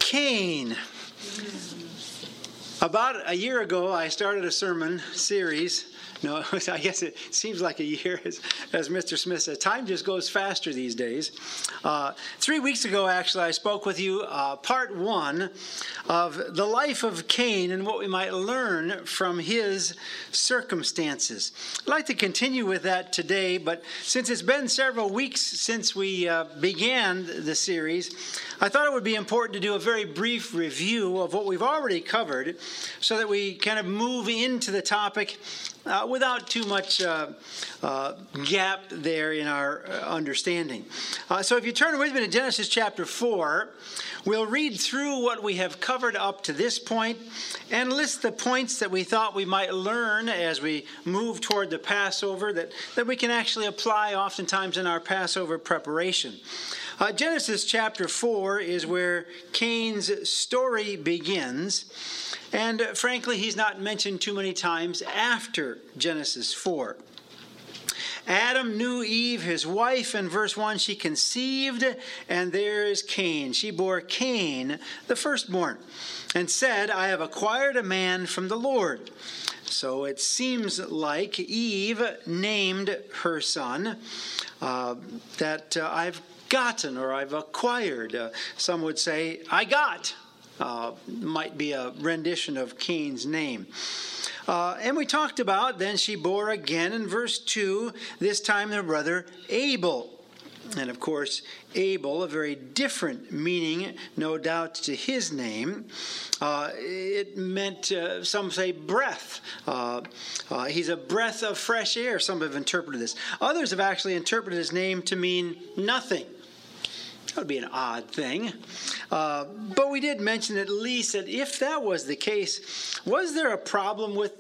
Cain. About a year ago, I started a sermon series. No, I guess it seems like a year, as Mr. Smith said. Time just goes faster these days. 3 weeks ago, actually, I spoke with you part one of the life of Cain and what we might learn from his circumstances. I'd like to continue with that today, but since it's been several weeks since we began the series, I thought it would be important to do a very brief review of what we've already covered so that we kind of move into the topic without too much gap there in our understanding. So if you turn with me to Genesis chapter 4, we'll read through what we have covered up to this point and list the points that we thought we might learn as we move toward the Passover that we can actually apply oftentimes in our Passover preparation. Genesis chapter 4 is where Cain's story begins. And frankly, he's not mentioned too many times after Genesis 4. Adam knew Eve, his wife. In verse 1, she conceived, and there is Cain. She bore Cain, the firstborn, and said, I have acquired a man from the Lord. So it seems like Eve named her son that I've gotten or I've acquired. Some would say, I got. Might be a rendition of Cain's name. And we talked about, then she bore again in verse 2, this time their brother Abel. And of course, Abel, a very different meaning, no doubt, to his name. It meant, some say, breath. He's a breath of fresh air, some have interpreted this. Others have actually interpreted his name to mean nothing. That would be an odd thing. But we did mention at least that if that was the case, was there a problem with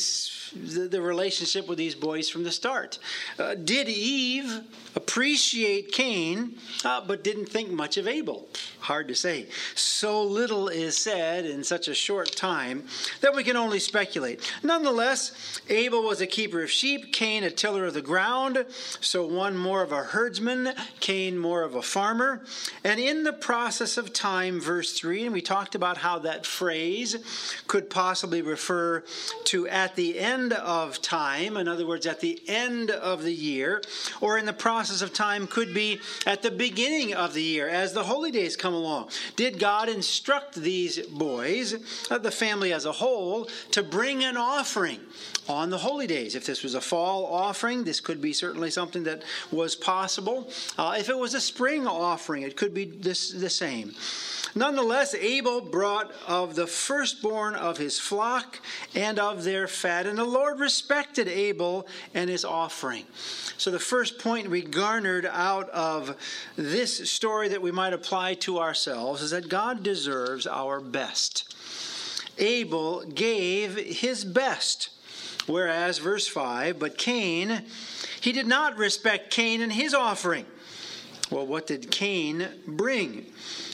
the relationship with these boys from the start? Did Eve appreciate Cain, but didn't think much of Abel? Hard to say. So little is said in such a short time that we can only speculate. Nonetheless, Abel was a keeper of sheep, Cain a tiller of the ground, so one more of a herdsman, Cain more of a farmer. And in the process of time, verse 3, and we talked about how that phrase could possibly refer to at the end of time, in other words, at the end of the year, or in the process of time could be at the beginning of the year, as the holy days come along. Did God instruct these boys, the family as a whole, to bring an offering on the holy days? If this was a fall offering, this could be certainly something that was possible. If it was a spring offering, it could be the same. Nonetheless, Abel brought of the firstborn of his flock and of their fat, and the Lord respected Abel and his offering. So the first point we garnered out of this story that we might apply to ourselves is that God deserves our best. Abel gave his best. Whereas, verse 5, but Cain, he did not respect Cain and his offering. Well, what did Cain bring?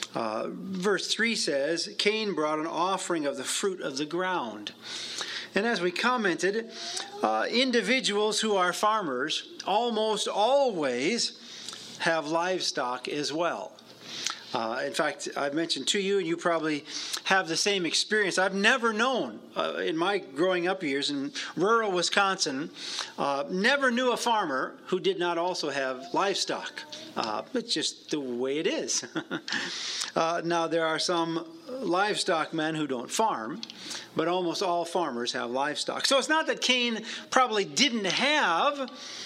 Verse 3 says, Cain brought an offering of the fruit of the ground. And as we commented, individuals who are farmers almost always have livestock as well. In fact, I've mentioned to you, and you probably have the same experience. I've never known, in my growing up years in rural Wisconsin, never knew a farmer who did not also have livestock. It's just the way it is. Now, there are some livestock men who don't farm, but almost all farmers have livestock. So it's not that Cain probably didn't have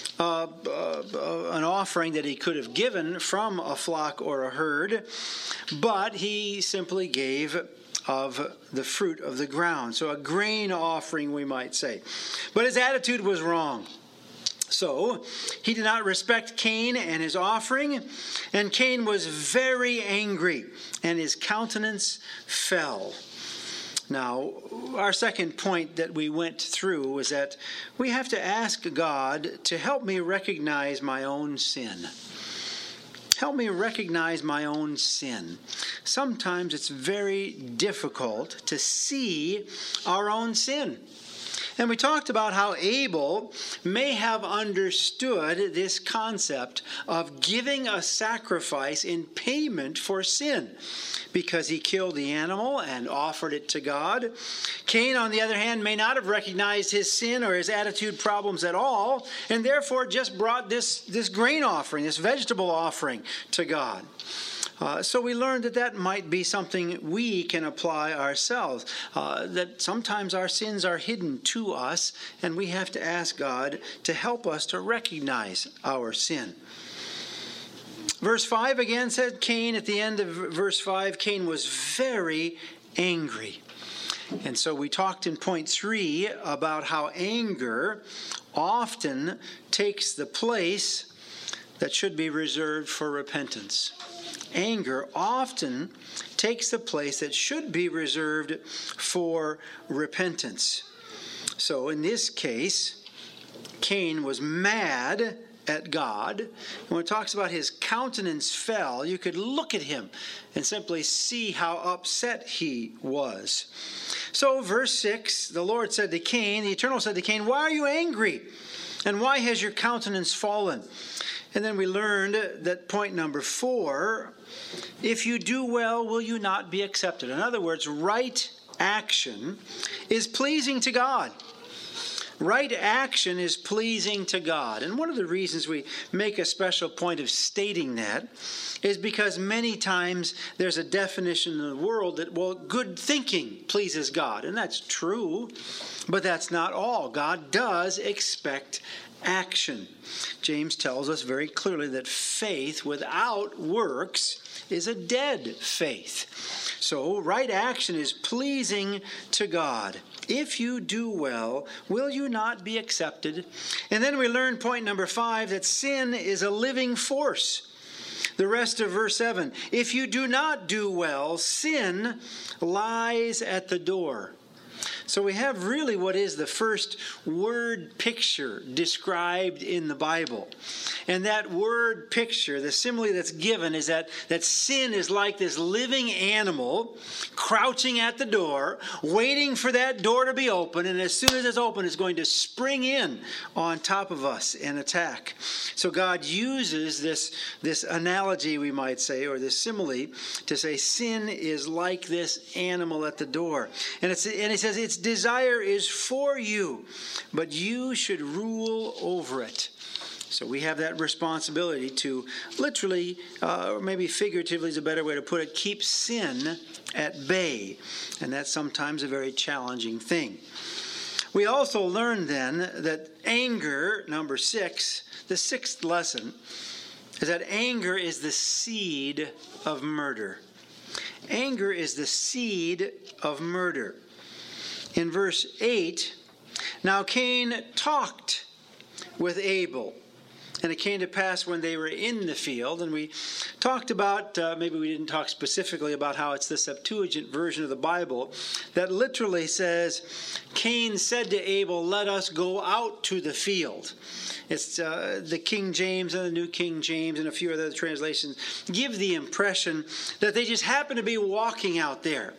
an offering that he could have given from a flock or a herd, but he simply gave of the fruit of the ground. So a grain offering, we might say. But his attitude was wrong. So he did not respect Cain and his offering, and Cain was very angry, and his countenance fell. Now, our second point that we went through was that we have to ask God to help me recognize my own sin. Help me recognize my own sin. Sometimes it's very difficult to see our own sin. And we talked about how Abel may have understood this concept of giving a sacrifice in payment for sin, because he killed the animal and offered it to God. Cain, on the other hand, may not have recognized his sin or his attitude problems at all, and therefore just brought this grain offering, this vegetable offering to God. So we learned that might be something we can apply ourselves, that sometimes our sins are hidden to us, and we have to ask God to help us to recognize our sin. Verse 5 again said Cain, at the end of verse 5, Cain was very angry. And so we talked in point 3 about how anger often takes the place that should be reserved for repentance. Anger often takes the place that should be reserved for repentance. So in this case, Cain was mad at God. And when it talks about his countenance fell, you could look at him and simply see how upset he was. So verse 6, the Lord said to Cain, the Eternal said to Cain, "Why are you angry? And why has your countenance fallen?" And then we learned that point number 4, if you do well, will you not be accepted? In other words, right action is pleasing to God. Right action is pleasing to God. And one of the reasons we make a special point of stating that is because many times there's a definition in the world that, well, good thinking pleases God. And that's true, but that's not all. God does expect action. James tells us very clearly that faith without works is a dead faith. So right action is pleasing to God. If you do well, will you not be accepted? And then we learn point number 5, that sin is a living force. The rest of verse 7, if you do not do well, sin lies at the door. So we have really what is the first word picture described in the Bible. And that word picture, the simile that's given, is that sin is like this living animal crouching at the door, waiting for that door to be open. And as soon as it's open, it's going to spring in on top of us and attack. So God uses this analogy, we might say, or this simile, to say sin is like this animal at the door. And he says its desire is for you, but you should rule over it. So we have that responsibility to literally, or maybe figuratively is a better way to put it, keep sin at bay. And that's sometimes a very challenging thing. We also learn then that anger, number 6, the 6th lesson, is that anger is the seed of murder. Anger is the seed of murder. In verse 8, now Cain talked with Abel. And it came to pass when they were in the field, and we talked about, maybe we didn't talk specifically about how it's the Septuagint version of the Bible that literally says, Cain said to Abel, let us go out to the field. It's the King James and the New King James and a few other translations give the impression that they just happen to be walking out there.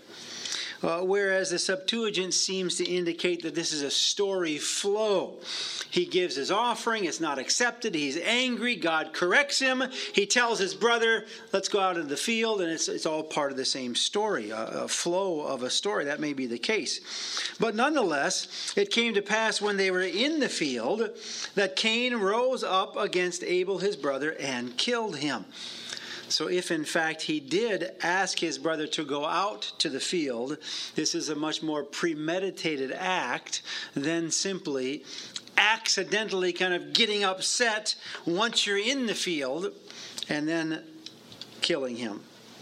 Whereas the Septuagint seems to indicate that this is a story flow. He gives his offering, it's not accepted, he's angry, God corrects him, he tells his brother, let's go out into the field, and it's all part of the same story, a flow of a story. That may be the case. But nonetheless, it came to pass when they were in the field that Cain rose up against Abel his brother and killed him. So if in fact he did ask his brother to go out to the field, this is a much more premeditated act than simply accidentally kind of getting upset once you're in the field and then killing him.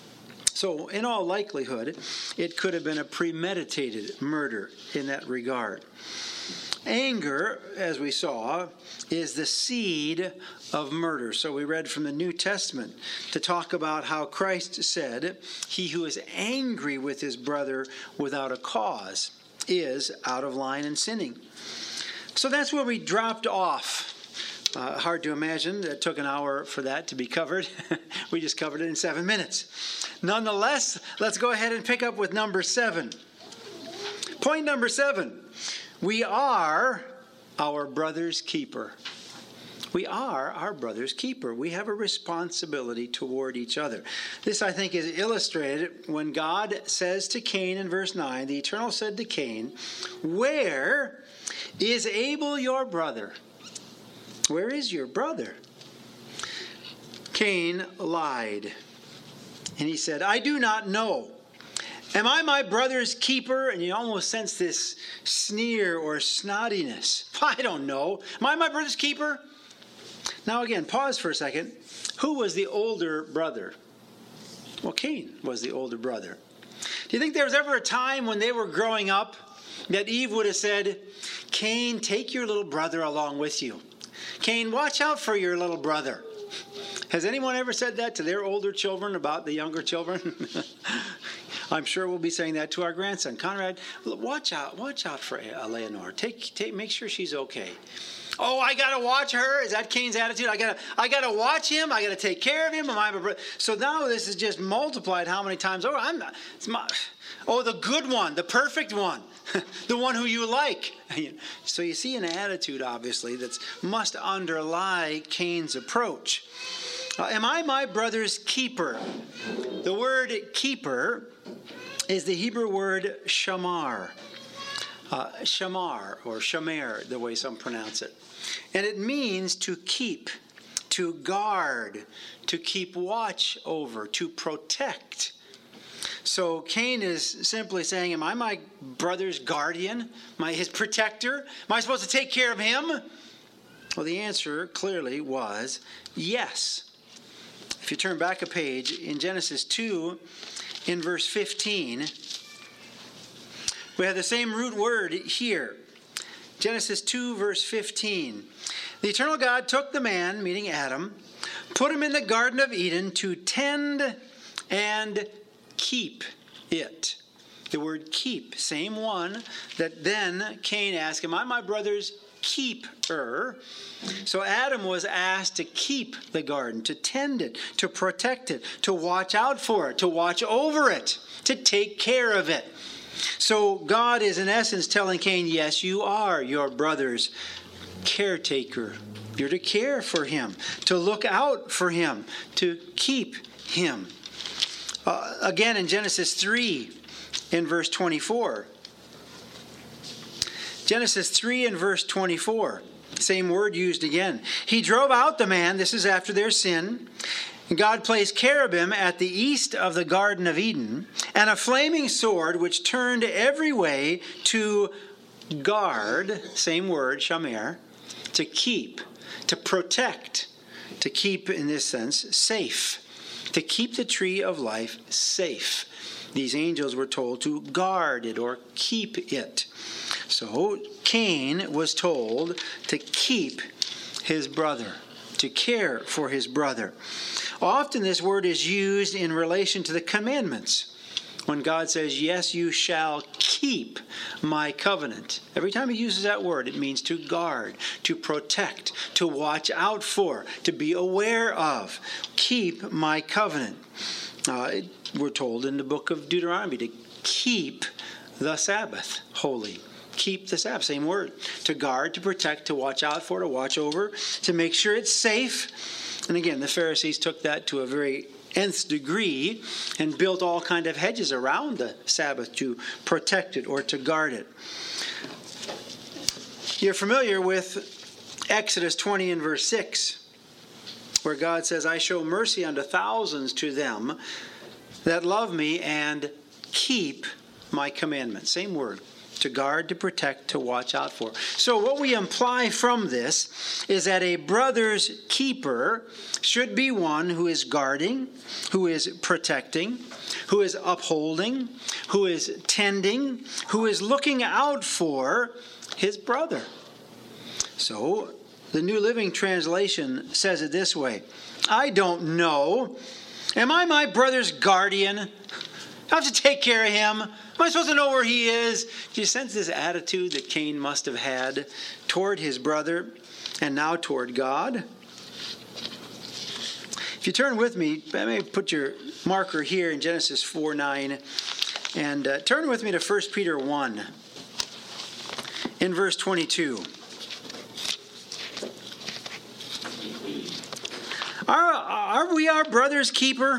So in all likelihood, it could have been a premeditated murder in that regard. Anger, as we saw, is the seed of murder. So we read from the New Testament to talk about how Christ said, he who is angry with his brother without a cause is out of line and sinning. So that's where we dropped off. Hard to imagine. It took an hour for that to be covered. We just covered it in 7 minutes. Nonetheless, let's go ahead and pick up with number 7. Point number 7. We are our brother's keeper. We are our brother's keeper. We have a responsibility toward each other. This, I think, is illustrated when God says to Cain in verse 9, the Eternal said to Cain, "Where is Abel your brother?" Where is your brother? Cain lied, and he said, "I do not know. Am I my brother's keeper?" And you almost sense this sneer or snottiness. "I don't know. Am I my brother's keeper?" Now again, pause for a second. Who was the older brother? Well, Cain was the older brother. Do you think there was ever a time when they were growing up that Eve would have said, "Cain, take your little brother along with you. Cain, watch out for your little brother"? Has anyone ever said that to their older children about the younger children? I'm sure we'll be saying that to our grandson. "Conrad, watch out for Eleanor. Make sure she's okay." "Oh, I got to watch her." Is that Cain's attitude? I got to watch him. I got to take care of him. So now this is just multiplied how many times over? The good one, the perfect one, the one who you like. So you see an attitude, obviously, that must underlie Cain's approach. Am I my brother's keeper? The word keeper is the Hebrew word shamar. Shamar or shamer, the way some pronounce it. And it means to keep, to guard, to keep watch over, to protect. So Cain is simply saying, am I my brother's guardian? Am I his protector? Am I supposed to take care of him? Well, the answer clearly was yes. If you turn back a page, in Genesis 2, in verse 15, we have the same root word here. Genesis 2, verse 15. The eternal God took the man, meaning Adam, put him in the Garden of Eden to tend and keep it. The word keep, same one that then Cain asked, am I my brother's keeper? So Adam was asked to keep the garden, to tend it, to protect it, to watch out for it, to watch over it, to take care of it. So God is in essence telling Cain, yes, you are your brother's caretaker. You're to care for him, to look out for him, to keep him. Again in Genesis 3 in verse 24. Genesis 3 and verse 24. Same word used again. He drove out the man, this is after their sin. God placed cherubim at the east of the Garden of Eden, and a flaming sword which turned every way to guard, same word, shamer, to keep, to protect, to keep in this sense safe, to keep the tree of life safe. These angels were told to guard it or keep it. So Cain was told to keep his brother, to care for his brother. Often this word is used in relation to the commandments. When God says, yes, you shall keep my covenant. Every time he uses that word, it means to guard, to protect, to watch out for, to be aware of. Keep my covenant. We're told in the book of Deuteronomy to keep the Sabbath holy. Keep the Sabbath, same word. To guard, to protect, to watch out for, to watch over, to make sure it's safe. And again, the Pharisees took that to a very nth degree and built all kind of hedges around the Sabbath to protect it or to guard it. You're familiar with Exodus 20 and verse 6, where God says, I show mercy unto thousands to them that love me and keep my commandments. Same word. To guard, to protect, to watch out for. So what we imply from this is that a brother's keeper should be one who is guarding, who is protecting, who is upholding, who is tending, who is looking out for his brother. So the New Living Translation says it this way. I don't know. Am I my brother's guardian? I have to take care of him. Am I supposed to know where he is? Do you sense this attitude that Cain must have had toward his brother and now toward God? If you turn with me, let me put your marker here in Genesis 4:9 and turn with me to 1 Peter 1. In in verse 22. Are we our brother's keeper?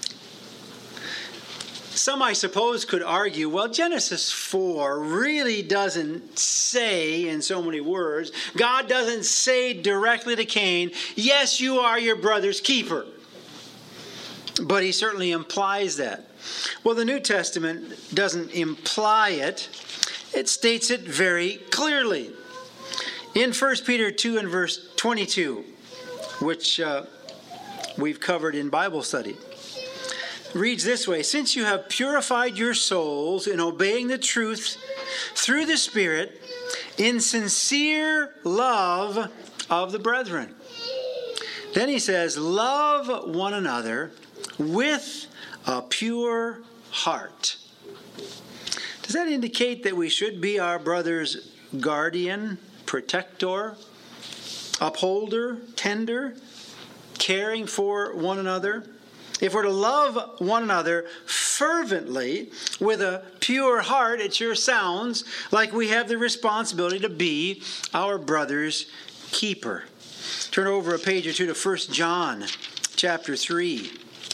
Some, I suppose, could argue, well, Genesis 4 really doesn't say in so many words. God doesn't say directly to Cain, yes, you are your brother's keeper. But he certainly implies that. Well, the New Testament doesn't imply it. It states it very clearly. In 1 Peter 2 and verse 22, which we've covered in Bible study, reads this way: since you have purified your souls in obeying the truth through the Spirit, in sincere love of the brethren. Then he says, love one another with a pure heart. Does that indicate that we should be our brother's guardian, protector, upholder, tender, caring for one another? If we're to love one another fervently with a pure heart, it sure sounds like we have the responsibility to be our brother's keeper. Turn over a page or two to 1 John chapter 3.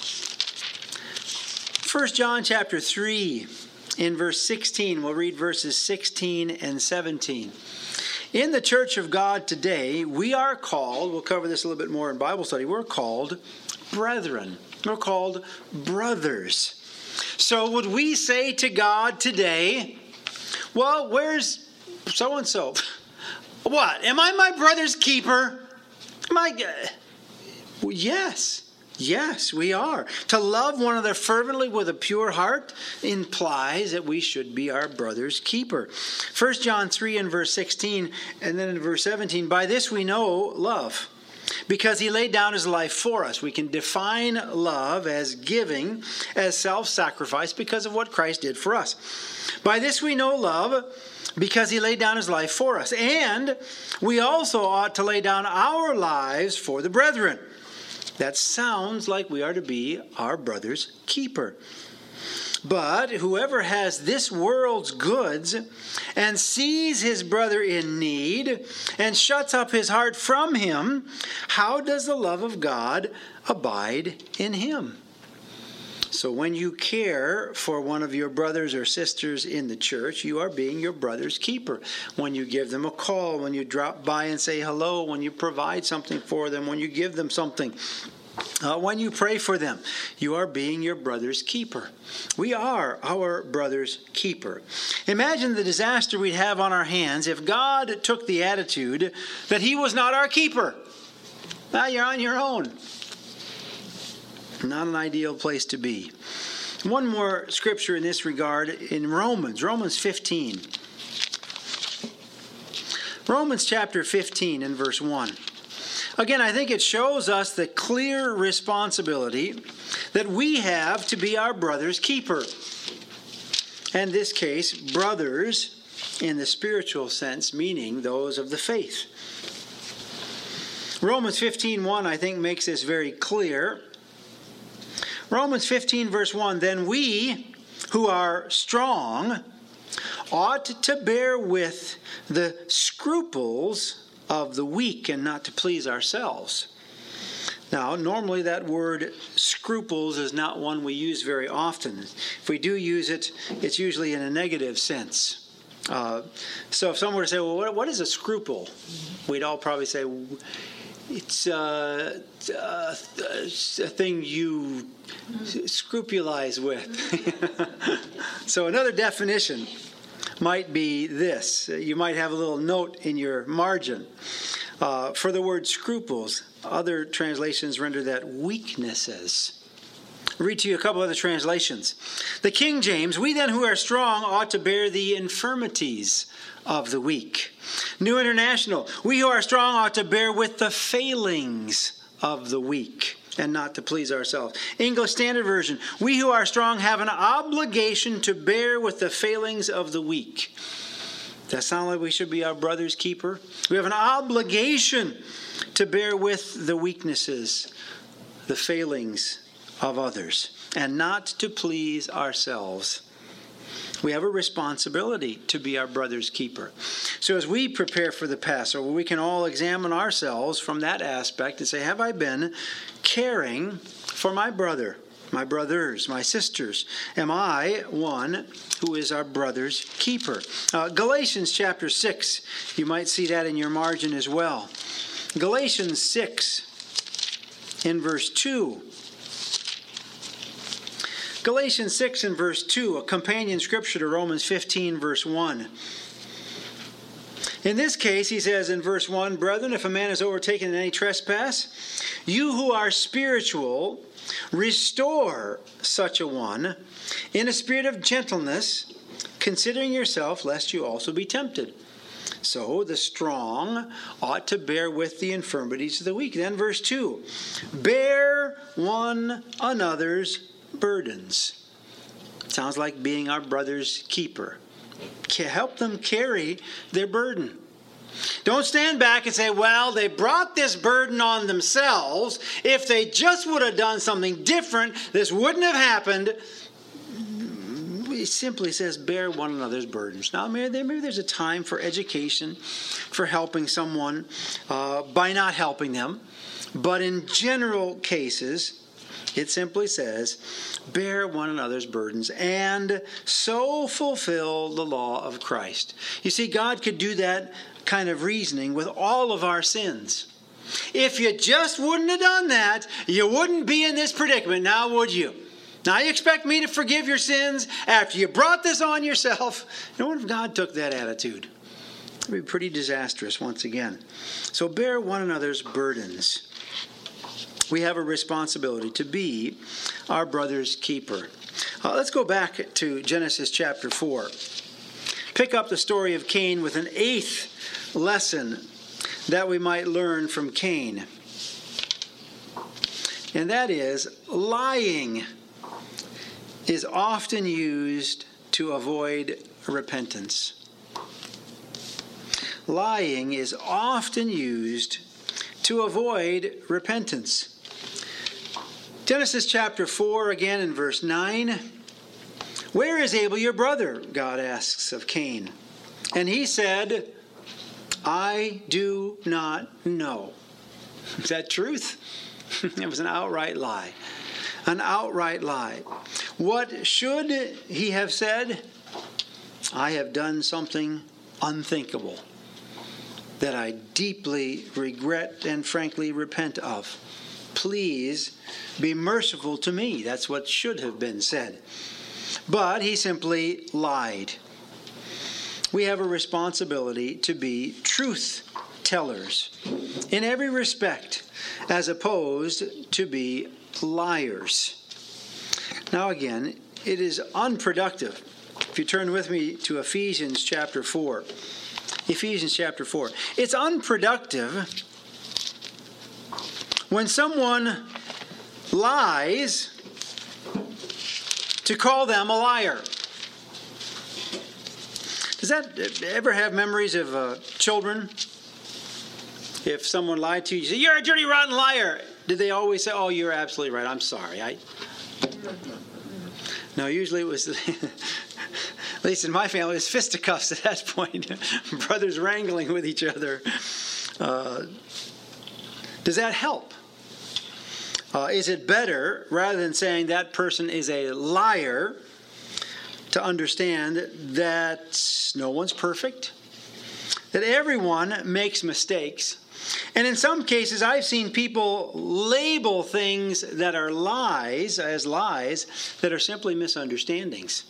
1 John chapter 3 in verse 16. We'll read verses 16 and 17. In the church of God today, we are called, we'll cover this a little bit more in Bible study, we're called brethren. We're called brothers. So would we say to God today, well, where's so-and-so? What? Am I my brother's keeper? Yes. Yes, we are. To love one another fervently with a pure heart implies that we should be our brother's keeper. 1 John 3 and verse 16, and then in verse 17, by this we know love, because he laid down his life for us. We can define love as giving, as self-sacrifice, because of what Christ did for us. By this we know love, because he laid down his life for us. And we also ought to lay down our lives for the brethren. That sounds like we are to be our brother's keeper. But whoever has this world's goods and sees his brother in need and shuts up his heart from him, how does the love of God abide in him? So when you care for one of your brothers or sisters in the church, you are being your brother's keeper. When you give them a call, when you drop by and say hello, when you provide something for them, when you give them something, when you pray for them, you are being your brother's keeper. We are our brother's keeper. Imagine the disaster we'd have on our hands if God took the attitude that he was not our keeper. Now you're on your own. Not an ideal place to be. One more scripture in this regard in Romans 15. Romans chapter 15 and verse 1. Again, I think it shows us the clear responsibility that we have to be our brother's keeper. And in this case, brothers in the spiritual sense, meaning those of the faith. Romans 15:1, I think, makes this very clear. Romans 15 verse 1, then we who are strong ought to bear with the scruples of the weak and not to please ourselves. Now, normally that word scruples is not one we use very often. If we do use it, it's usually in a negative sense. So if someone were to say, well, what is a scruple? We'd all probably say, it's a thing you scrupulize with. So another definition might be this. You might have a little note in your margin for the word scruples. Other translations render that weaknesses. I'll read to you a couple other translations. The King James, we then who are strong ought to bear the infirmities of the weak. New International, we who are strong ought to bear with the failings of the weak and not to please ourselves. English Standard Version, we who are strong have an obligation to bear with the failings of the weak. Does that sound like we should be our brother's keeper? We have an obligation to bear with the weaknesses, the failings of others, and not to please ourselves. We have a responsibility to be our brother's keeper. So as we prepare for the Passover, we can all examine ourselves from that aspect and say, have I been caring for my brother, my brothers, my sisters? Am I one who is our brother's keeper? Galatians chapter 6, you might see that in your margin as well. Galatians 6 in verse 2. Galatians 6 and verse 2, a companion scripture to Romans 15 verse 1. In this case, he says in verse 1, Brethren, if a man is overtaken in any trespass, you who are spiritual, restore such a one in a spirit of gentleness, considering yourself, lest you also be tempted. So the strong ought to bear with the infirmities of the weak. Then verse 2, bear one another's burdens. Sounds like being our brother's keeper. Help them carry their burden. Don't stand back and say, well, they brought this burden on themselves. If they just would have done something different, this wouldn't have happened. He simply says, bear one another's burdens. Now, maybe there's a time for education, for helping someone by not helping them. But in general cases, it simply says, bear one another's burdens and so fulfill the law of Christ. You see, God could do that kind of reasoning with all of our sins. If you just wouldn't have done that, you wouldn't be in this predicament, now would you? Now you expect me to forgive your sins after you brought this on yourself? And what if God took that attitude? It would be pretty disastrous once again. So bear one another's burdens. We have a responsibility to be our brother's keeper. Let's go back to Genesis chapter 4. Pick up the story of Cain with an 8th lesson that we might learn from Cain. And that is, lying is often used to avoid repentance. Lying is often used to avoid repentance. Genesis chapter 4, again in verse 9. Where is Abel your brother? God asks of Cain. And he said, I do not know. Is that truth? It was an outright lie. An outright lie. What should he have said? I have done something unthinkable that I deeply regret and frankly repent of. Please be merciful to me. That's what should have been said. But he simply lied. We have a responsibility to be truth tellers in every respect, as opposed to be liars. Now again, it is unproductive. If you turn with me to Ephesians chapter 4. Ephesians chapter 4. It's unproductive when someone lies to call them a liar. Does that ever have memories of children? If someone lied to you, you say, you're a dirty, rotten liar. Did they always say, oh, you're absolutely right, I'm sorry. No, usually it was, at least in my family, it was fisticuffs at that point. Brothers wrangling with each other. Does that help? Is it better, rather than saying that person is a liar, to understand that no one's perfect, that everyone makes mistakes, and in some cases I've seen people label things that are lies as lies that are simply misunderstandings.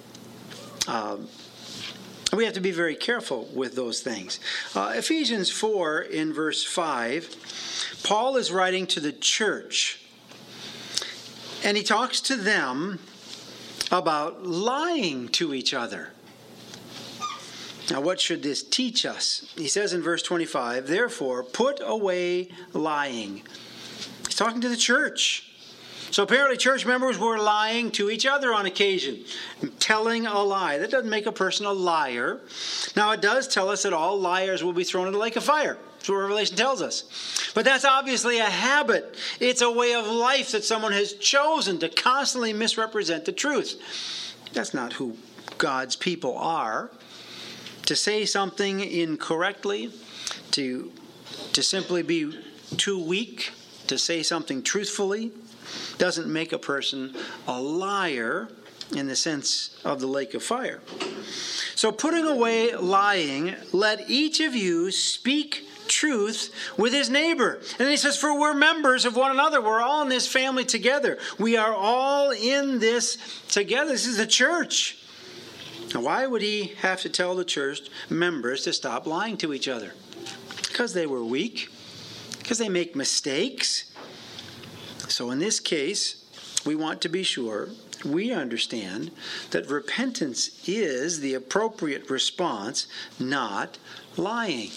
We have to be very careful with those things. Ephesians 4 in verse 5, Paul is writing to the church, and he talks to them about lying to each other. Now, what should this teach us? He says in verse 25, therefore, put away lying. He's talking to the church. So apparently church members were lying to each other on occasion, telling a lie. That doesn't make a person a liar. Now, it does tell us that all liars will be thrown into the lake of fire. That's what Revelation tells us. But that's obviously a habit. It's a way of life that someone has chosen to constantly misrepresent the truth. That's not who God's people are. To say something incorrectly, to simply be too weak to say something truthfully, doesn't make a person a liar in the sense of the lake of fire. So putting away lying, let each of you speak truth with his neighbor. And then he says, for we're members of one another. We're all in this family together. We are all in this together. This is the church. Now, why would he have to tell the church members to stop lying to each other? Because they were weak. Because they make mistakes. So in this case, we want to be sure we understand that repentance is the appropriate response, not lying.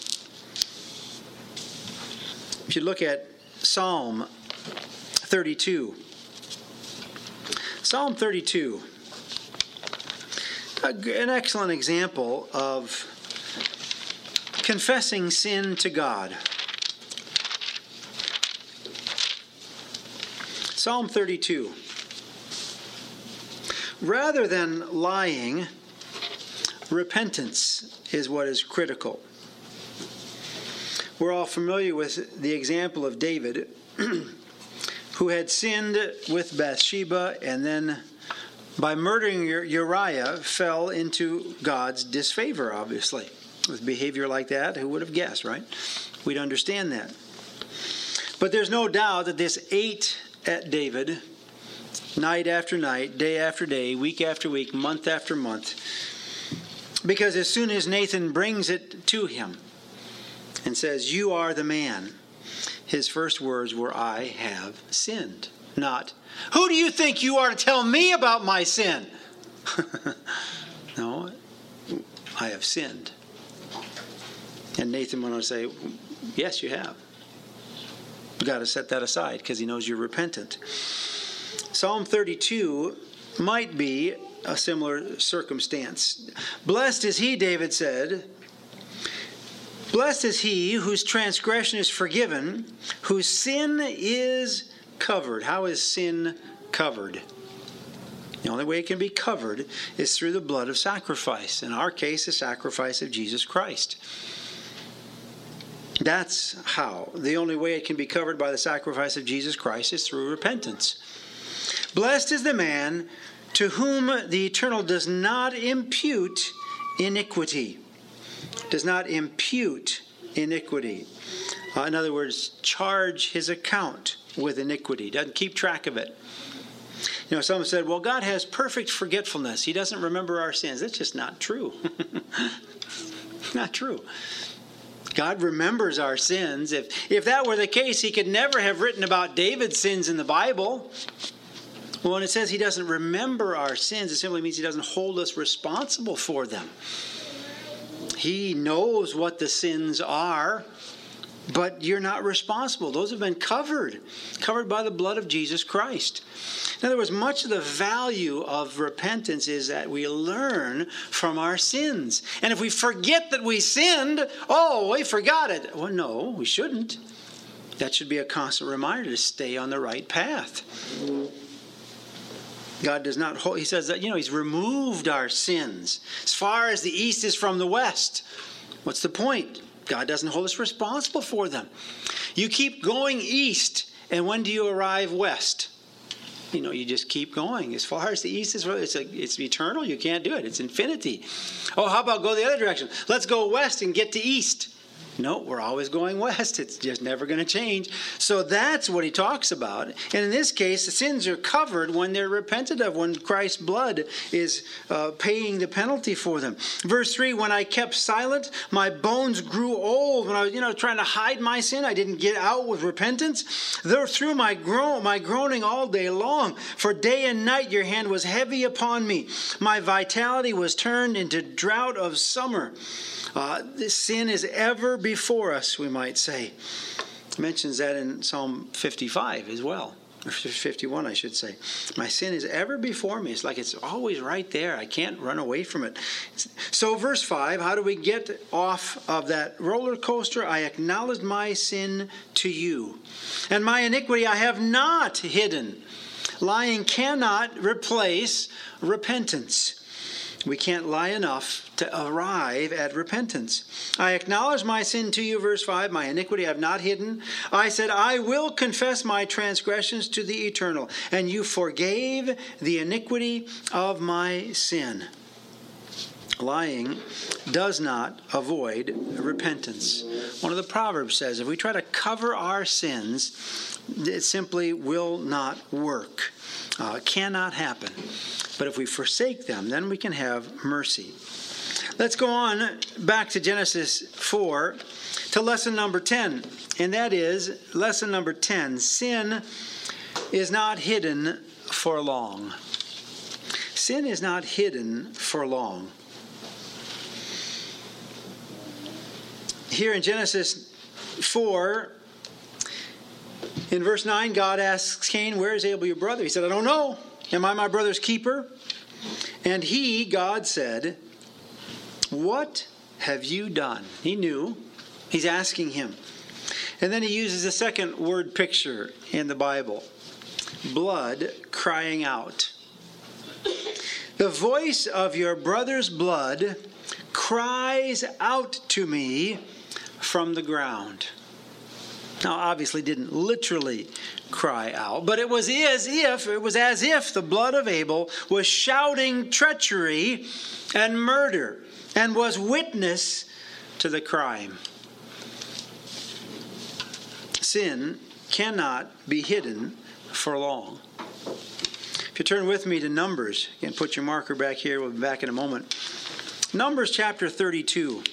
If you look at Psalm 32. Psalm 32. An excellent example of confessing sin to God. Psalm 32. Rather than lying, repentance is what is critical. We're all familiar with the example of David, who had sinned with Bathsheba and then by murdering Uriah fell into God's disfavor, obviously. With behavior like that, who would have guessed, right? We'd understand that. But there's no doubt that this ate at David night after night, day after day, week after week, month after month. Because as soon as Nathan brings it to him and says, you are the man, his first words were, I have sinned. Not, who do you think you are to tell me about my sin? No, I have sinned. And Nathan went on to say, yes, you have. You've got to set that aside because he knows you're repentant. Psalm 32 might be a similar circumstance. Blessed is he, David said. Blessed is he whose transgression is forgiven, whose sin is covered. How is sin covered? The only way it can be covered is through the blood of sacrifice. In our case, the sacrifice of Jesus Christ. That's how. The only way it can be covered by the sacrifice of Jesus Christ is through repentance. Blessed is the man to whom the Eternal does not impute iniquity. Does not impute iniquity. In other words, charge his account with iniquity. Doesn't keep track of it. You know, someone said, well, God has perfect forgetfulness. He doesn't remember our sins. That's just not true. Not true. God remembers our sins. If that were the case, he could never have written about David's sins in the Bible. Well, when it says he doesn't remember our sins, it simply means he doesn't hold us responsible for them. He knows what the sins are, but you're not responsible. Those have been covered by the blood of Jesus Christ. In other words, much of the value of repentance is that we learn from our sins. And if we forget that we sinned, we forgot it. Well, no, we shouldn't. That should be a constant reminder to stay on the right path. God does not hold, he says that, he's removed our sins as far as the east is from the west. What's the point? God doesn't hold us responsible for them. You keep going east, and when do you arrive west? You just keep going. As far as the east is, it's eternal. You can't do it. It's infinity. Oh, how about go the other direction? Let's go west and get to east. No, we're always going west. It's just never going to change. So that's what he talks about. And in this case, the sins are covered when they're repented of, when Christ's blood is paying the penalty for them. Verse 3, when I kept silent, my bones grew old. When I was trying to hide my sin, I didn't get out with repentance. Through my groaning all day long, for day and night your hand was heavy upon me. My vitality was turned into drought of summer. This sin is ever before us, we might say. It mentions that in Psalm 55 as well. Or 51, I should say. My sin is ever before me. It's like it's always right there. I can't run away from it. So verse 5, how do we get off of that roller coaster? I acknowledged my sin to you, and my iniquity I have not hidden. Lying cannot replace repentance. We can't lie enough to arrive at repentance. I acknowledge my sin to you, verse 5, my iniquity I have not hidden. I said, I will confess my transgressions to the Eternal, and you forgave the iniquity of my sin. Lying does not avoid repentance. One of the Proverbs says, if we try to cover our sins, it simply will not work. Cannot happen. But if we forsake them, then we can have mercy. Let's go on back to Genesis 4 to lesson number 10. And that is lesson number 10. Sin is not hidden for long. Sin is not hidden for long. Here in Genesis 4, in verse 9, God asks Cain, where is Abel your brother? He said, I don't know. Am I my brother's keeper? And he, God, said, what have you done? He knew. He's asking him. And then he uses a second word picture in the Bible. Blood crying out. The voice of your brother's blood cries out to me from the ground. Now, obviously didn't literally cry out, but it was as if the blood of Abel was shouting treachery and murder and was witness to the crime. Sin cannot be hidden for long. If you turn with me to Numbers, you can put your marker back here. We'll be back in a moment. Numbers chapter 32.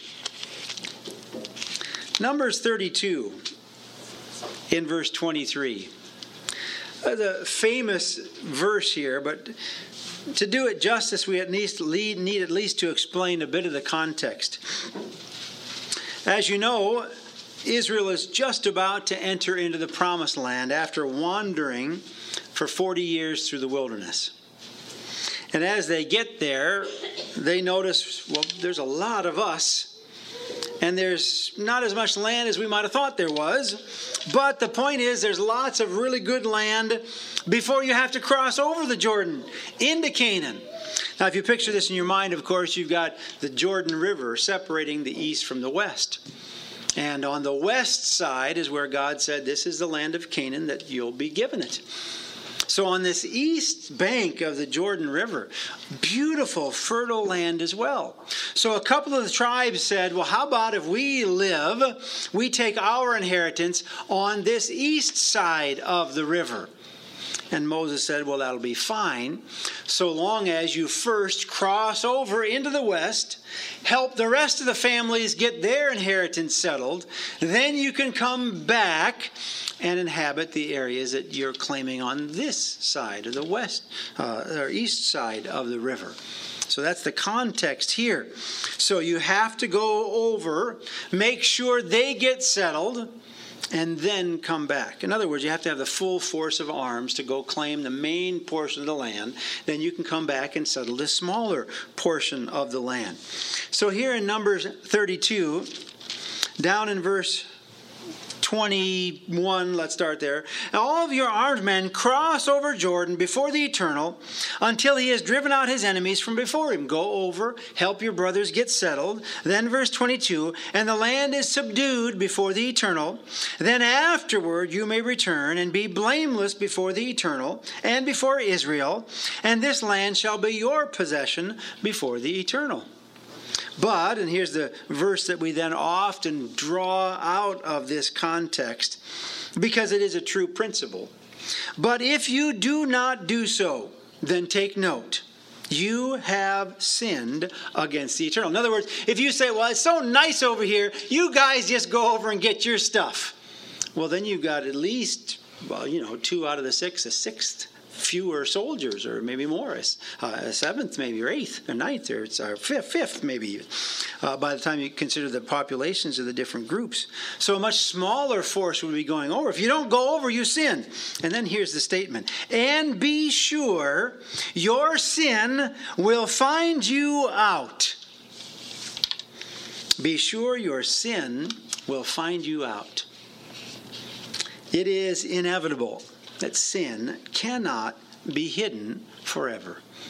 Numbers 32 in verse 23. The famous verse here, but to do it justice, we need at least to explain a bit of the context. As you know, Israel is just about to enter into the promised land after wandering for 40 years through the wilderness. And as they get there, they notice, well, there's a lot of us, and there's not as much land as we might have thought there was. But the point is, there's lots of really good land before you have to cross over the Jordan into Canaan. Now, if you picture this in your mind, of course, you've got the Jordan River separating the east from the west. And on the west side is where God said, this is the land of Canaan that you'll be given it. So on this east bank of the Jordan River, beautiful, fertile land as well. So a couple of the tribes said, well, how about if we take our inheritance on this east side of the river? And Moses said, well, that'll be fine, so long as you first cross over into the west, help the rest of the families get their inheritance settled, then you can come back and inhabit the areas that you're claiming on this side of the west or east side of the river. So that's the context here. So you have to go over, make sure they get settled, and then come back. In other words, you have to have the full force of arms to go claim the main portion of the land. Then you can come back and settle the smaller portion of the land. So here in Numbers 32, down in verse 21, let's start there. All of your armed men cross over Jordan before the Eternal until he has driven out his enemies from before him. Go over, help your brothers get settled. Then verse 22, and the land is subdued before the Eternal. Then afterward you may return and be blameless before the Eternal and before Israel, and this land shall be your possession before the Eternal. But, and here's the verse that we then often draw out of this context, because it is a true principle. But if you do not do so, then take note. You have sinned against the Eternal. In other words, if you say, well, it's so nice over here, you guys just go over and get your stuff. Well, then you've got at least, 2 out of the 6, a sixth fewer soldiers, or maybe more, a seventh maybe, or eighth, or ninth, or it's our fifth maybe, by the time you consider the populations of the different groups. So a much smaller force would be going over. If you don't go over, you sin. And then here's the statement. And be sure your sin will find you out. Be sure your sin will find you out. It is inevitable that sin cannot be hidden forever.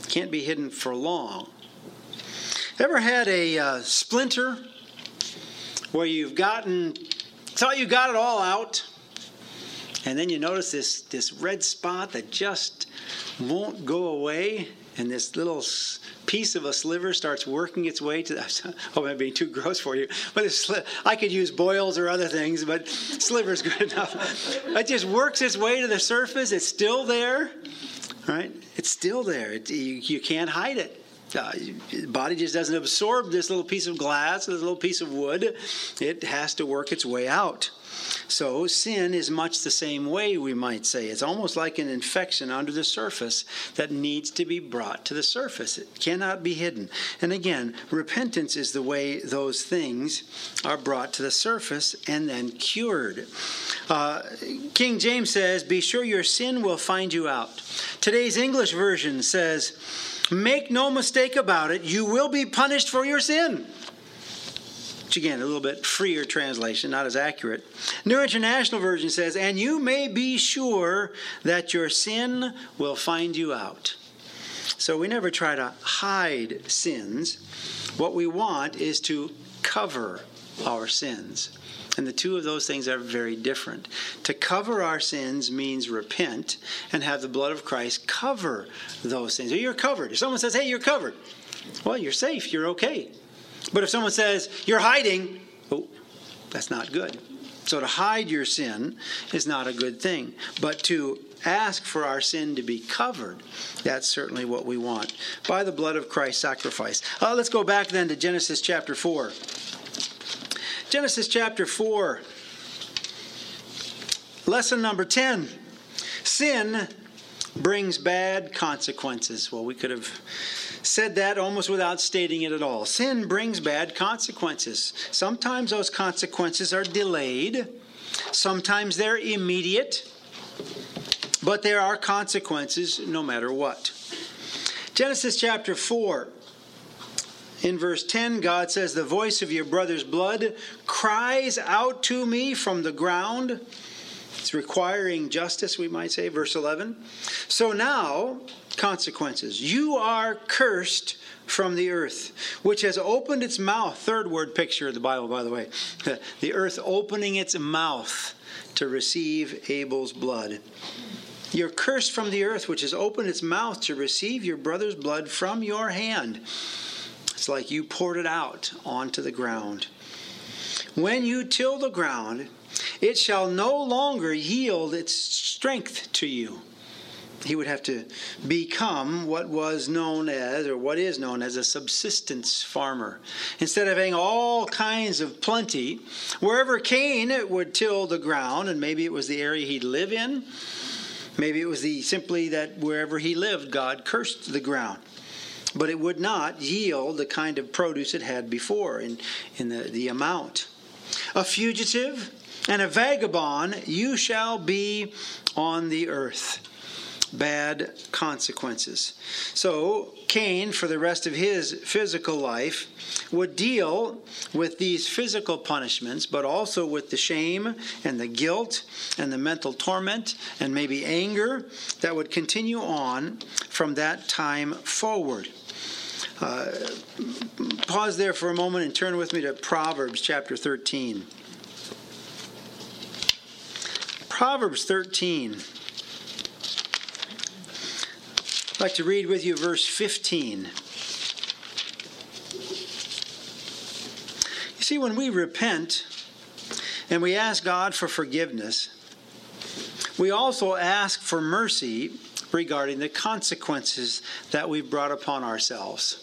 Can't be hidden for long. Ever had a splinter where thought you got it all out, and then you notice this red spot that just won't go away, and this little piece of a sliver starts working its way to the, oh, I'm being too gross for you, but I could use boils or other things, but sliver's good enough. It just works its way to the surface. It's still there, right? It's still there. You can't hide it. The body just doesn't absorb this little piece of glass, this little piece of wood. It has to work its way out. So sin is much the same way, we might say. It's almost like an infection under the surface that needs to be brought to the surface. It cannot be hidden. And again, repentance is the way those things are brought to the surface and then cured. King James says, "Be sure your sin will find you out." Today's English version says, "Make no mistake about it, you will be punished for your sin." Which again, a little bit freer translation, not as accurate. New International Version says, "And you may be sure that your sin will find you out." So we never try to hide sins. What we want is to cover our sins. And the two of those things are very different. To cover our sins means repent and have the blood of Christ cover those things. You're covered. If someone says, "Hey, you're covered," well, you're safe. You're okay. But if someone says, "You're hiding," oh, that's not good. So to hide your sin is not a good thing. But to ask for our sin to be covered, that's certainly what we want by the blood of Christ's sacrifice. Let's go back then to Genesis chapter 4. Genesis chapter 4, lesson number 10. Sin brings bad consequences. Well, we could have said that almost without stating it at all. Sin brings bad consequences. Sometimes those consequences are delayed. Sometimes they're immediate. But there are consequences no matter what. Genesis chapter 4. In verse 10, God says, "The voice of your brother's blood cries out to me from the ground." It's requiring justice, we might say. Verse 11. "So now," consequences, "you are cursed from the earth, which has opened its mouth." Third word picture of the Bible, by the way. The earth opening its mouth to receive Abel's blood. "You're cursed from the earth, which has opened its mouth to receive your brother's blood from your hand." It's like you poured it out onto the ground. "When you till the ground, it shall no longer yield its strength to you." He would have to become what was known as, or what is known as, a subsistence farmer. Instead of having all kinds of plenty, wherever Cain would till the ground, and maybe it was the area he'd live in, maybe it was simply that wherever he lived, God cursed the ground. But it would not yield the kind of produce it had before in the amount. "A fugitive and a vagabond you shall be on the earth." Bad consequences. So Cain, for the rest of his physical life, would deal with these physical punishments, but also with the shame and the guilt and the mental torment and maybe anger that would continue on from that time forward. Pause there for a moment and turn with me to Proverbs chapter 13. Proverbs 13. I'd like to read with you verse 15. You see, when we repent and we ask God for forgiveness, we also ask for mercy regarding the consequences that we've brought upon ourselves.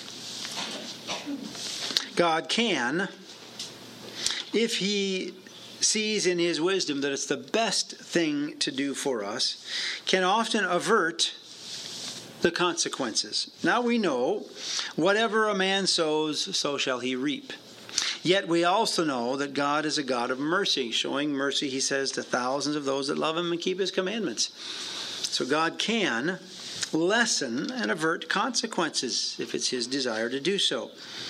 God can, if He sees in His wisdom that it's the best thing to do for us, can often avert the consequences. Now we know, whatever a man sows, so shall he reap. Yet we also know that God is a God of mercy, showing mercy, He says, to thousands of those that love Him and keep His commandments. So God can lessen and avert consequences if it's His desire to do so.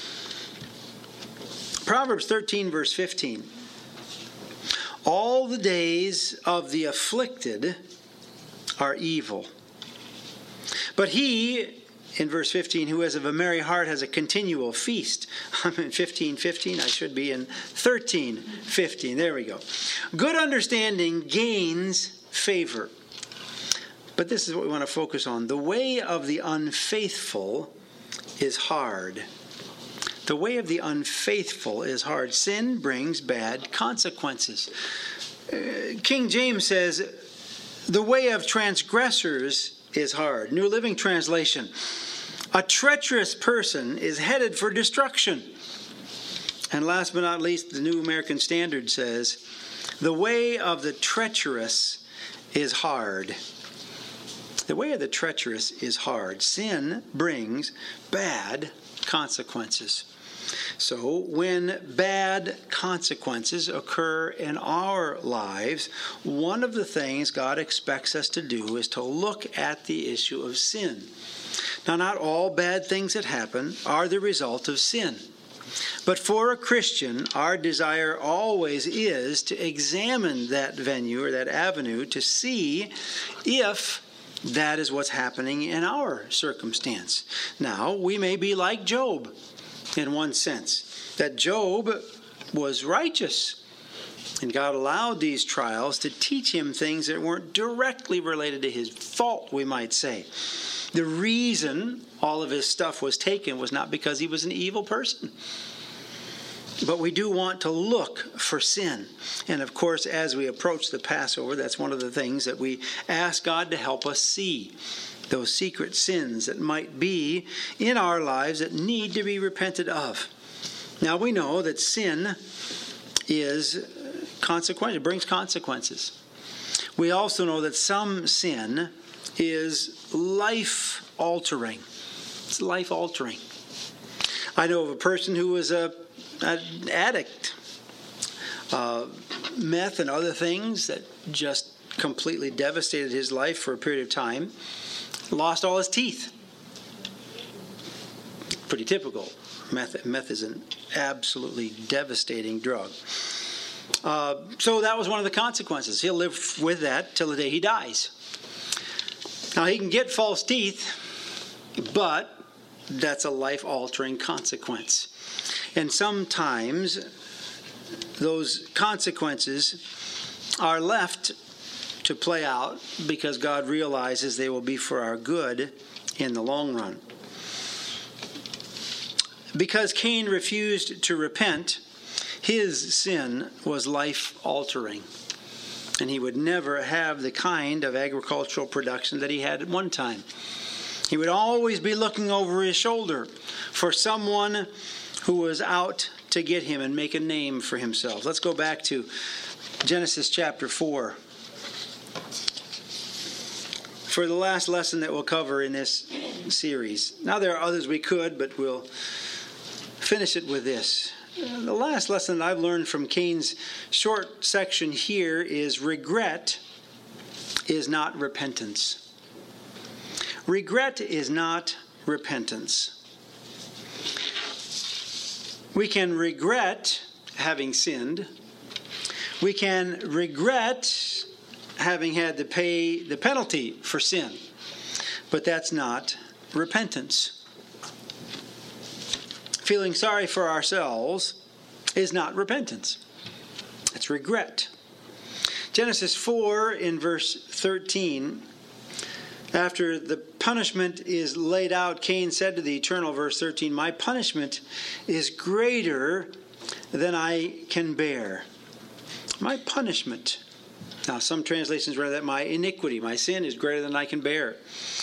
Proverbs 13, verse 15. "All the days of the afflicted are evil, but he in verse 15, who as of a merry heart has a continual feast. I'm in 15:15. I should be in 13:15. There we go. Good understanding gains favor. But this is what we want to focus on. The way of the unfaithful is hard. The way of the unfaithful is hard. Sin brings bad consequences. King James says, the way of transgressors is hard. New Living Translation. A treacherous person is headed for destruction. And last but not least, the New American Standard says, the way of the treacherous is hard. The way of the treacherous is hard. Sin brings bad consequences. So when bad consequences occur in our lives, one of the things God expects us to do is to look at the issue of sin. Now, not all bad things that happen are the result of sin. But for a Christian, our desire always is to examine that venue or that avenue to see if that is what's happening in our circumstance. Now, we may be like Job in one sense, that Job was righteous. And God allowed these trials to teach him things that weren't directly related to his fault, we might say. The reason all of his stuff was taken was not because he was an evil person. But we do want to look for sin. And of course, as we approach the Passover, that's one of the things that we ask God to help us see. Those secret sins that might be in our lives that need to be repented of. Now we know that sin is consequential. It brings consequences. We also know that some sin is life-altering. It's life-altering. I know of a person who was an addict. Meth and other things that just completely devastated his life for a period of time. Lost all his teeth. Pretty typical. Meth is an absolutely devastating drug. So that was one of the consequences. He'll live with that till the day he dies. Now he can get false teeth, but that's a life-altering consequence. And sometimes those consequences are left to play out because God realizes they will be for our good in the long run. Because Cain refused to repent, his sin was life-altering. And he would never have the kind of agricultural production that he had at one time. He would always be looking over his shoulder for someone who was out to get him and make a name for himself. Let's go back to Genesis chapter 4. For the last lesson that we'll cover in this series. Now there are others we could, but we'll finish it with this. The last lesson that I've learned from Cain's short section here is regret is not repentance. Regret is not repentance. We can regret having sinned. We can regret having had to pay the penalty for sin. But that's not repentance. Feeling sorry for ourselves is not repentance. It's regret. Genesis 4 in verse 13, after the punishment is laid out, Cain said to the Eternal, verse 13, my punishment is greater than I can bear. My punishment. Now, some translations write that my iniquity, my sin is greater than I can bear.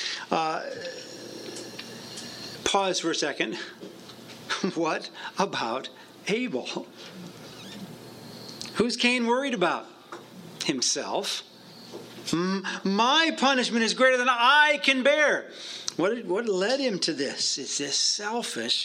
Pause for a second. What about Abel? Who's Cain worried about? Himself. My punishment is greater than I can bear. What led him to this? It's this selfish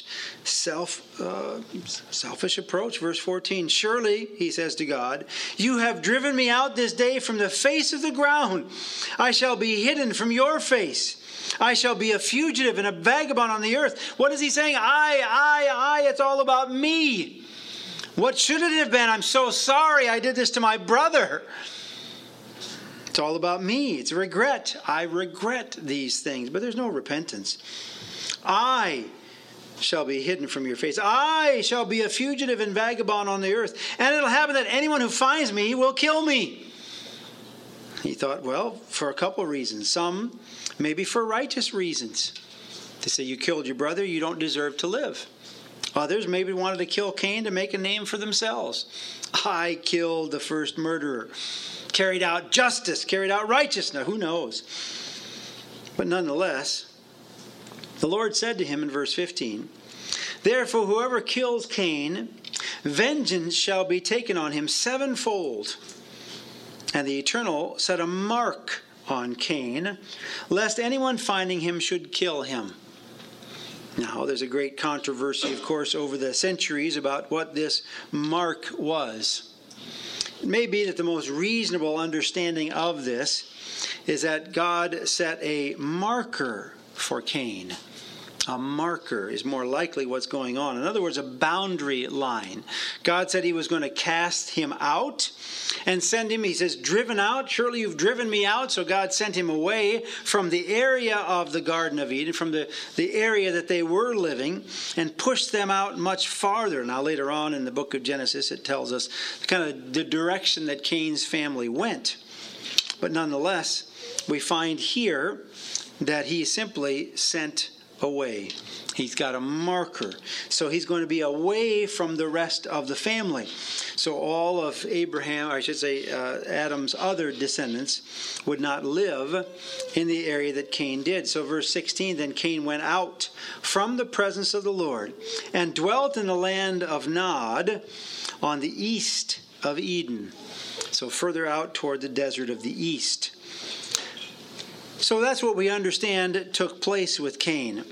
approach. Verse 14, surely, he says to God, you have driven me out this day from the face of the ground. I shall be hidden from your face. I shall be a fugitive and a vagabond on the earth. What is he saying? I, it's all about me. What should it have been? I'm so sorry I did this to my brother. It's all about me. It's regret. I regret these things. But there's no repentance. I shall be hidden from your face. I shall be a fugitive and vagabond on the earth. And it'll happen that anyone who finds me will kill me. He thought, well, for a couple of reasons. Some maybe for righteous reasons. They say, you killed your brother, you don't deserve to live. Others maybe wanted to kill Cain to make a name for themselves. I killed the first murderer. Carried out justice, carried out righteousness. Who knows? But nonetheless, the Lord said to him in verse 15, therefore whoever kills Cain, vengeance shall be taken on him sevenfold. And the Eternal set a mark on Cain, lest anyone finding him should kill him. Now, there's a great controversy, of course, over the centuries about what this mark was. It may be that the most reasonable understanding of this is that God set a marker for Cain. A marker is more likely what's going on. In other words, a boundary line. God said he was going to cast him out and send him, he says, driven out. Surely you've driven me out. So God sent him away from the area of the Garden of Eden, from the area that they were living, and pushed them out much farther. Now later on in the book of Genesis, it tells us kind of the direction that Cain's family went. But nonetheless, we find here that he simply sent away. He's got a marker. So he's going to be away from the rest of the family. So all of Adam's other descendants would not live in the area that Cain did. So verse 16, then Cain went out from the presence of the Lord and dwelt in the land of Nod on the east of Eden. So further out toward the desert of the east. So that's what we understand took place with Cain.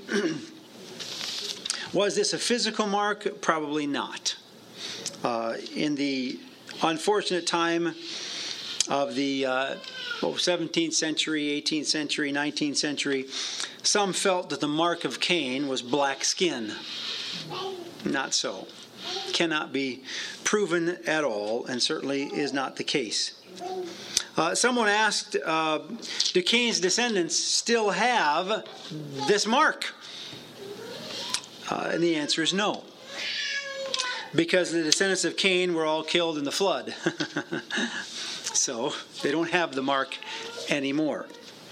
Was this a physical mark? Probably not. In the unfortunate time of the 17th century, 18th century, 19th century, some felt that the mark of Cain was black skin. Not so. Cannot be proven at all, and certainly is not the case. Someone asked, do Cain's descendants still have this mark? And the answer is no. Because the descendants of Cain were all killed in the flood. So they don't have the mark anymore.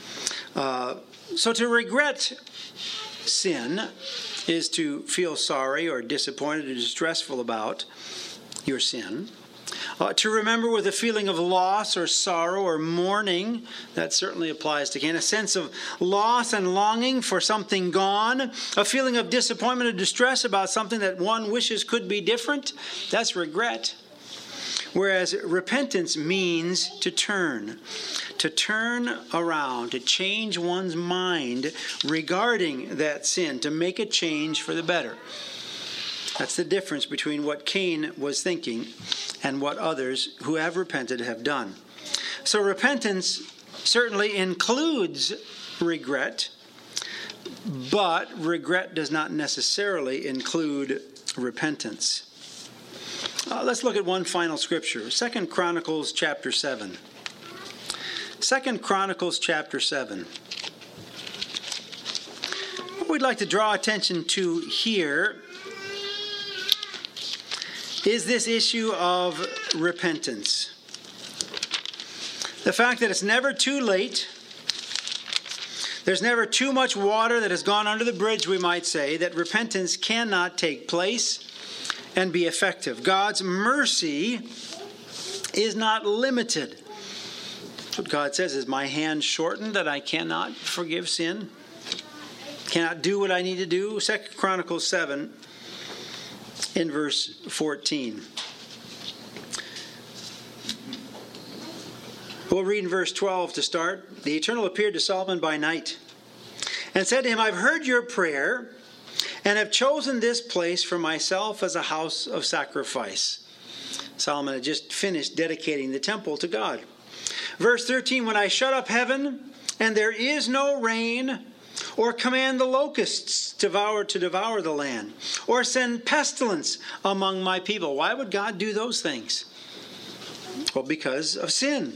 So to regret sin is to feel sorry or disappointed or distressful about your sin. To remember with a feeling of loss or sorrow or mourning, that certainly applies to Cain. A sense of loss and longing for something gone. A feeling of disappointment or distress about something that one wishes could be different. That's regret. Whereas repentance means to turn around, to change one's mind regarding that sin, to make a change for the better. That's the difference between what Cain was thinking and what others who have repented have done. So repentance certainly includes regret, but regret does not necessarily include repentance. Let's look at one final scripture, 2 Chronicles chapter 7. 2 Chronicles chapter 7. What we'd like to draw attention to here is this issue of repentance. The fact that it's never too late. There's never too much water that has gone under the bridge, we might say, that repentance cannot take place and be effective. God's mercy is not limited. That's what God says, is my hand shortened that I cannot forgive sin? Cannot do what I need to do? 2 Chronicles 7 in verse 14. We'll read in verse 12 to start. The Eternal appeared to Solomon by night and said to him, I've heard your prayer and have chosen this place for myself as a house of sacrifice. Solomon had just finished dedicating the temple to God. Verse 13, when I shut up heaven and there is no rain, or command the locusts to devour the land, or send pestilence among my people. Why would God do those things? Well, because of sin.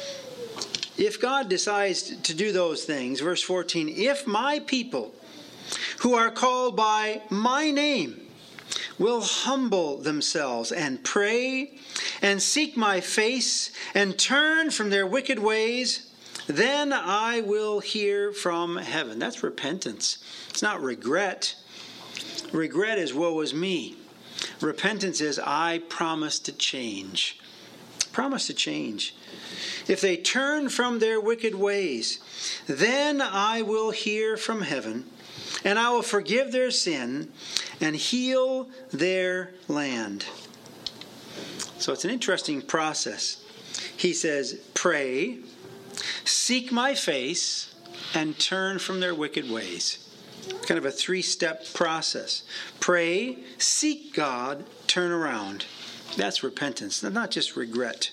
If God decides to do those things, verse 14, if my people who are called by my name will humble themselves and pray and seek my face and turn from their wicked ways, then I will hear from heaven. That's repentance. It's not regret. Regret is woe is me. Repentance is I promise to change. Promise to change. If they turn from their wicked ways, then I will hear from heaven, and I will forgive their sin and heal their land. So it's an interesting process. He says, pray, seek my face, and turn from their wicked ways. Kind of a three-step process. Pray, seek God, turn around. That's repentance, not just regret.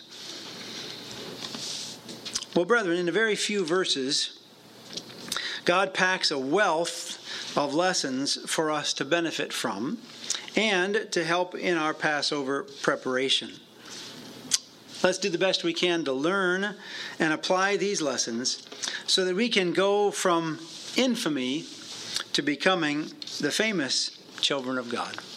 Well, brethren, in a very few verses, God packs a wealth of lessons for us to benefit from and to help in our Passover preparation. Let's do the best we can to learn and apply these lessons so that we can go from infamy to becoming the famous children of God.